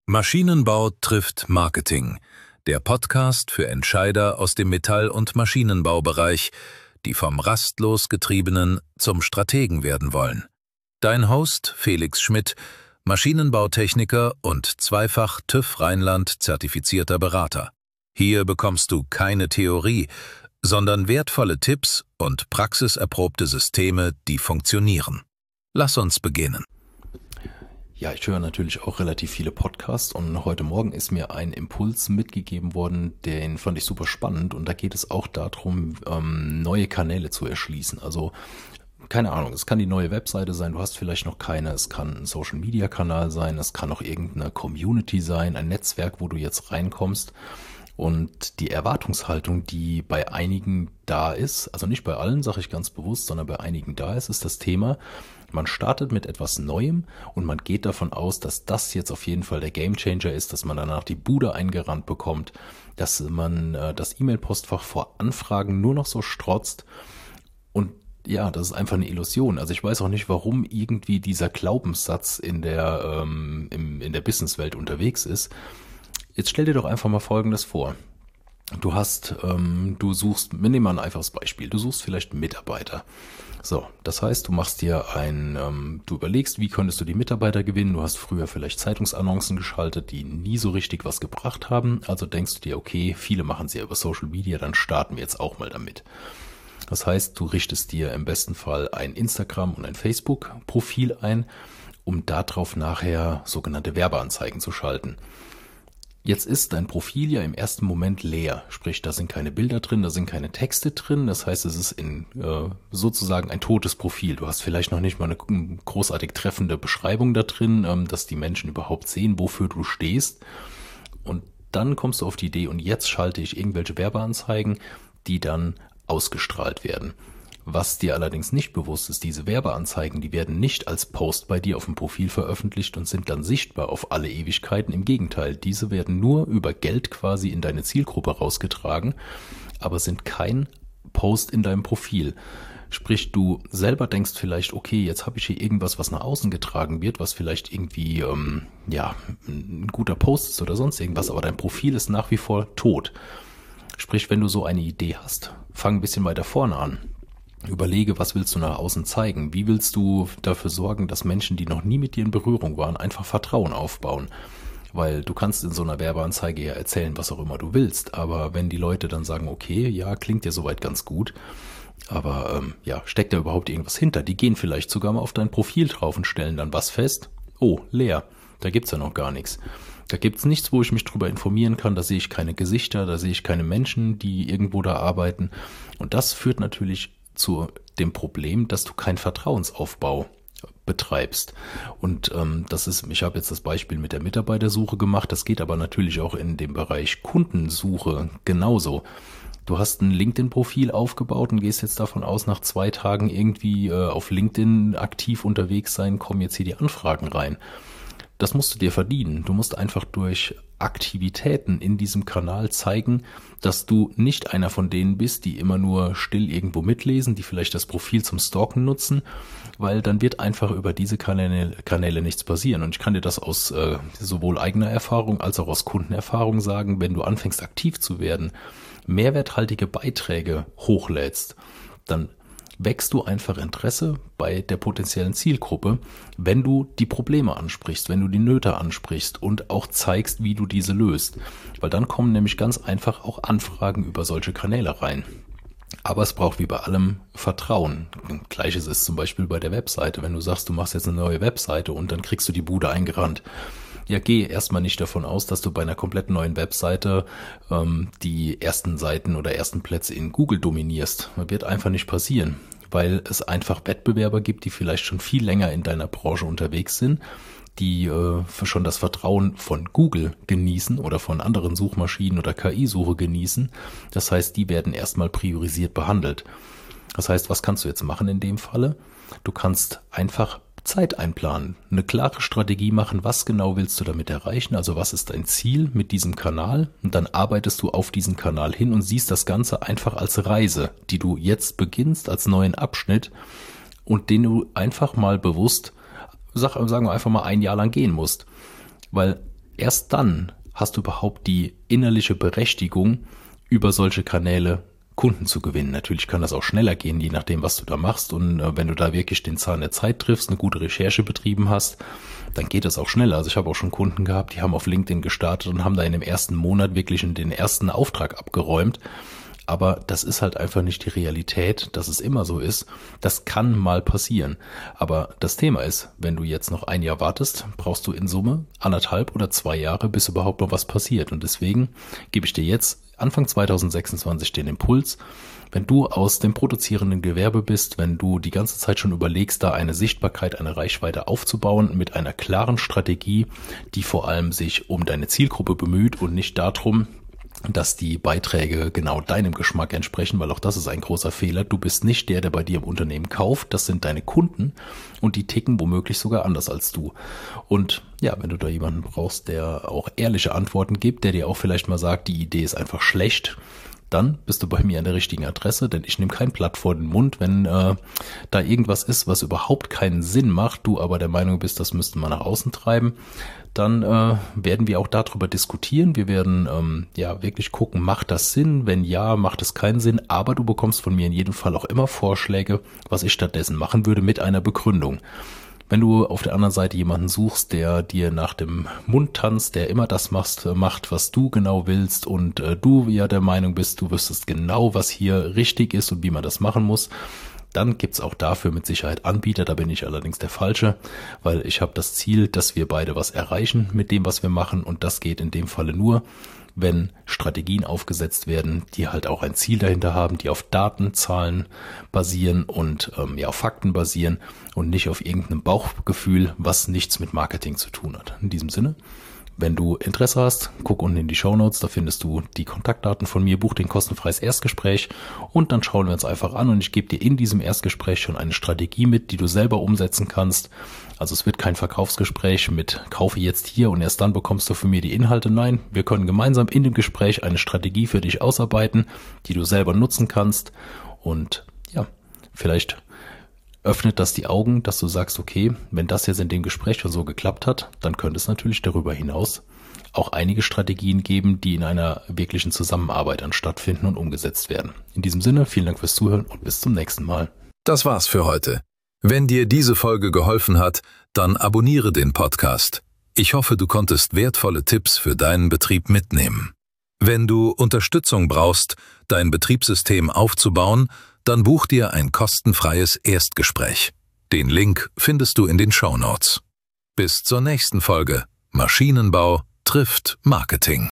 Maschinenbau trifft Marketing, der Podcast für Entscheider aus dem Metall- und Maschinenbaubereich, die vom rastlos Getriebenen zum Strategen werden wollen. Dein Host Felix Schmidt, Maschinenbautechniker und zweifach TÜV Rheinland zertifizierter Berater. Hier bekommst du keine Theorie, sondern wertvolle Tipps und praxiserprobte Systeme, die funktionieren. Lass uns beginnen. Ja, ich höre natürlich auch relativ viele Podcasts und heute Morgen ist mir ein Impuls mitgegeben worden, den fand ich super spannend und da geht es auch darum, neue Kanäle zu erschließen. Also keine Ahnung, es kann die neue Webseite sein, du hast vielleicht noch keine, es kann ein Social-Media-Kanal sein, es kann auch irgendeine Community sein, ein Netzwerk, wo du jetzt reinkommst. Und die Erwartungshaltung, die bei einigen da ist, also nicht bei allen, sage ich ganz bewusst, sondern bei einigen da ist das Thema, man startet mit etwas Neuem und man geht davon aus, dass das jetzt auf jeden Fall der Gamechanger ist, dass man danach die Bude eingerannt bekommt, dass man das E-Mail-Postfach vor Anfragen nur noch so strotzt und ja, das ist einfach eine Illusion. Also ich weiß auch nicht, warum irgendwie dieser Glaubenssatz in der Businesswelt unterwegs ist. Jetzt stell dir doch einfach mal Folgendes vor. Du suchst, wir nehmen mal ein einfaches Beispiel, du suchst vielleicht einen Mitarbeiter. So, das heißt, du machst dir du überlegst, wie könntest du die Mitarbeiter gewinnen? Du hast früher vielleicht Zeitungsannoncen geschaltet, die nie so richtig was gebracht haben. Also denkst du dir, okay, viele machen sie ja über Social Media, dann starten wir jetzt auch mal damit. Das heißt, du richtest dir im besten Fall ein Instagram- und ein Facebook-Profil ein, um darauf nachher sogenannte Werbeanzeigen zu schalten. Jetzt ist dein Profil ja im ersten Moment leer, sprich, da sind keine Bilder drin, da sind keine Texte drin, das heißt, es ist sozusagen ein totes Profil. Du hast vielleicht noch nicht mal eine großartig treffende Beschreibung da drin, dass die Menschen überhaupt sehen, wofür du stehst. Und dann kommst du auf die Idee, und jetzt schalte ich irgendwelche Werbeanzeigen, die dann ausgestrahlt werden. Was dir allerdings nicht bewusst ist, diese Werbeanzeigen, die werden nicht als Post bei dir auf dem Profil veröffentlicht und sind dann sichtbar auf alle Ewigkeiten. Im Gegenteil, diese werden nur über Geld quasi in deine Zielgruppe rausgetragen, aber sind kein Post in deinem Profil. Sprich, du selber denkst vielleicht, okay, jetzt habe ich hier irgendwas, was nach außen getragen wird, was vielleicht irgendwie ein guter Post ist oder sonst irgendwas, aber dein Profil ist nach wie vor tot. Sprich, wenn du so eine Idee hast, fang ein bisschen weiter vorne an. Überlege, was willst du nach außen zeigen? Wie willst du dafür sorgen, dass Menschen, die noch nie mit dir in Berührung waren, einfach Vertrauen aufbauen? Weil du kannst in so einer Werbeanzeige ja erzählen, was auch immer du willst. Aber wenn die Leute dann sagen, okay, ja, klingt ja soweit ganz gut, aber steckt da überhaupt irgendwas hinter? Die gehen vielleicht sogar mal auf dein Profil drauf und stellen dann was fest. Oh, leer. Da gibt's ja noch gar nichts. Da gibt's nichts, wo ich mich drüber informieren kann. Da sehe ich keine Gesichter, da sehe ich keine Menschen, die irgendwo da arbeiten. Und das führt natürlich zu dem Problem, dass du keinen Vertrauensaufbau betreibst. Und ich habe jetzt das Beispiel mit der Mitarbeitersuche gemacht, das geht aber natürlich auch in dem Bereich Kundensuche genauso. Du hast ein LinkedIn-Profil aufgebaut und gehst jetzt davon aus, nach 2 Tagen irgendwie auf LinkedIn aktiv unterwegs sein, kommen jetzt hier die Anfragen rein. Das musst du dir verdienen. Du musst einfach durch Aktivitäten in diesem Kanal zeigen, dass du nicht einer von denen bist, die immer nur still irgendwo mitlesen, die vielleicht das Profil zum Stalken nutzen, weil dann wird einfach über diese Kanäle nichts passieren. Und ich kann dir das aus sowohl eigener Erfahrung als auch aus Kundenerfahrung sagen, wenn du anfängst aktiv zu werden, mehrwerthaltige Beiträge hochlädst, dann wächst du einfach Interesse bei der potenziellen Zielgruppe, wenn du die Probleme ansprichst, wenn du die Nöte ansprichst und auch zeigst, wie du diese löst. Weil dann kommen nämlich ganz einfach auch Anfragen über solche Kanäle rein. Aber es braucht wie bei allem Vertrauen. Gleiches ist zum Beispiel bei der Webseite. Wenn du sagst, du machst jetzt eine neue Webseite und dann kriegst du die Bude eingerannt. Ja, geh erstmal nicht davon aus, dass du bei einer komplett neuen Webseite die ersten Seiten oder ersten Plätze in Google dominierst. Das wird einfach nicht passieren, weil es einfach Wettbewerber gibt, die vielleicht schon viel länger in deiner Branche unterwegs sind, die schon das Vertrauen von Google genießen oder von anderen Suchmaschinen oder KI-Suche genießen. Das heißt, die werden erstmal priorisiert behandelt. Das heißt, was kannst du jetzt machen in dem Falle? Du kannst einfach Zeit einplanen, eine klare Strategie machen, was genau willst du damit erreichen, also was ist dein Ziel mit diesem Kanal, und dann arbeitest du auf diesen Kanal hin und siehst das Ganze einfach als Reise, die du jetzt beginnst, als neuen Abschnitt und den du einfach mal bewusst, sagen wir einfach mal 1 Jahr lang gehen musst, weil erst dann hast du überhaupt die innerliche Berechtigung, über solche Kanäle Kunden zu gewinnen. Natürlich kann das auch schneller gehen, je nachdem, was du da machst. Und wenn du da wirklich den Zahn der Zeit triffst, eine gute Recherche betrieben hast, dann geht das auch schneller. Also ich habe auch schon Kunden gehabt, die haben auf LinkedIn gestartet und haben da in dem ersten Monat wirklich den ersten Auftrag abgeräumt. Aber das ist halt einfach nicht die Realität, dass es immer so ist. Das kann mal passieren. Aber das Thema ist, wenn du jetzt noch ein Jahr wartest, brauchst du in Summe 1,5 oder 2 Jahre, bis überhaupt noch was passiert. Und deswegen gebe ich dir jetzt Anfang 2026 den Impuls, wenn du aus dem produzierenden Gewerbe bist, wenn du die ganze Zeit schon überlegst, da eine Sichtbarkeit, eine Reichweite aufzubauen mit einer klaren Strategie, die vor allem sich um deine Zielgruppe bemüht und nicht darum, dass die Beiträge genau deinem Geschmack entsprechen, weil auch das ist ein großer Fehler. Du bist nicht der bei dir im Unternehmen kauft. Das sind deine Kunden und die ticken womöglich sogar anders als du. Und ja, wenn du da jemanden brauchst, der auch ehrliche Antworten gibt, der dir auch vielleicht mal sagt, die Idee ist einfach schlecht, dann bist du bei mir an der richtigen Adresse, denn ich nehme kein Blatt vor den Mund, wenn da irgendwas ist, was überhaupt keinen Sinn macht, du aber der Meinung bist, das müsste man nach außen treiben, dann werden wir auch darüber diskutieren. Wir werden wirklich gucken, macht das Sinn? Wenn ja, macht es keinen Sinn, aber du bekommst von mir in jedem Fall auch immer Vorschläge, was ich stattdessen machen würde mit einer Begründung. Wenn du auf der anderen Seite jemanden suchst, der dir nach dem Mund tanzt, der immer das macht, was du genau willst und du ja der Meinung bist, du wüsstest genau, was hier richtig ist und wie man das machen muss, dann gibt's auch dafür mit Sicherheit Anbieter. Da bin ich allerdings der Falsche, weil ich habe das Ziel, dass wir beide was erreichen mit dem, was wir machen, und das geht in dem Falle nur, wenn Strategien aufgesetzt werden, die halt auch ein Ziel dahinter haben, die auf Daten, Zahlen basieren und auf Fakten basieren und nicht auf irgendeinem Bauchgefühl, was nichts mit Marketing zu tun hat. In diesem Sinne, wenn du Interesse hast, guck unten in die Shownotes, da findest du die Kontaktdaten von mir, buch den kostenfreies Erstgespräch und dann schauen wir uns einfach an und ich gebe dir in diesem Erstgespräch schon eine Strategie mit, die du selber umsetzen kannst. Also es wird kein Verkaufsgespräch mit kaufe jetzt hier und erst dann bekommst du von mir die Inhalte. Nein, wir können gemeinsam in dem Gespräch eine Strategie für dich ausarbeiten, die du selber nutzen kannst und ja, vielleicht öffnet das die Augen, dass du sagst, okay, wenn das jetzt in dem Gespräch schon so geklappt hat, dann könnte es natürlich darüber hinaus auch einige Strategien geben, die in einer wirklichen Zusammenarbeit dann stattfinden und umgesetzt werden. In diesem Sinne, vielen Dank fürs Zuhören und bis zum nächsten Mal. Das war's für heute. Wenn dir diese Folge geholfen hat, dann abonniere den Podcast. Ich hoffe, du konntest wertvolle Tipps für deinen Betrieb mitnehmen. Wenn du Unterstützung brauchst, dein Betriebssystem aufzubauen, dann buch dir ein kostenfreies Erstgespräch. Den Link findest du in den Shownotes. Bis zur nächsten Folge. Maschinenbau trifft Marketing.